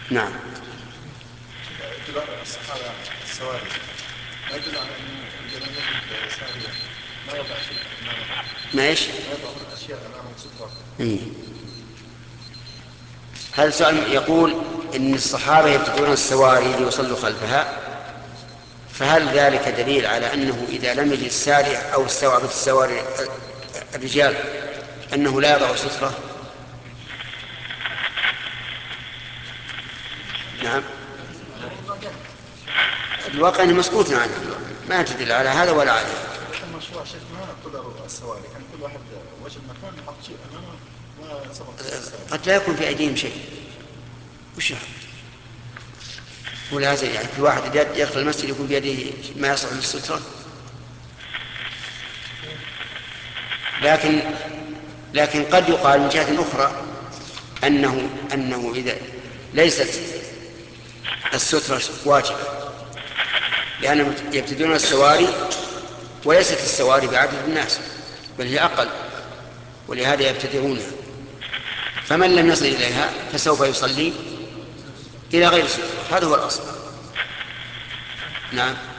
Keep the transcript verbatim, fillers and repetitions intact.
نعم. اعتبار الصحابة السواري ما يدل على أنه إذا لم يكن ساريا ما يضع شيء أمامه، ما إيش؟ ما يضع أشياء أمامه سترة. إيه. هذا السؤال يقول إن الصحابة يبتدون السواري ليصلوا خلفها، فهل ذلك دليل على أنه إذا لم يجد السارية أو استوعبت السواري الرجال أنه لا يضع سترة؟ نعم. الواقع أنه مسكوت عنه، ما تدل على هذا ولا على هذا. المشروع شيخ ما قدروا السواري، يعني كل واحد وجد مكان يحط شيء أمامه وسبق الساري. قد لا يكون في أيديهم شيء، وش ولهذا يعني كل واحد يدخل المسجد يكون بيده ما يصلح للسترة. لكن لكن قد يقال من جهة أخرى أنه أنه إذا ليست السترة واجبة، لأنهم يبتدون السواري وليست السواري بعدد الناس بل هي أقل، ولهذا يبتدئونها، فمن لم يصل إليها فسوف يصلي إلى غير سترة، هذا هو الأصل. نعم.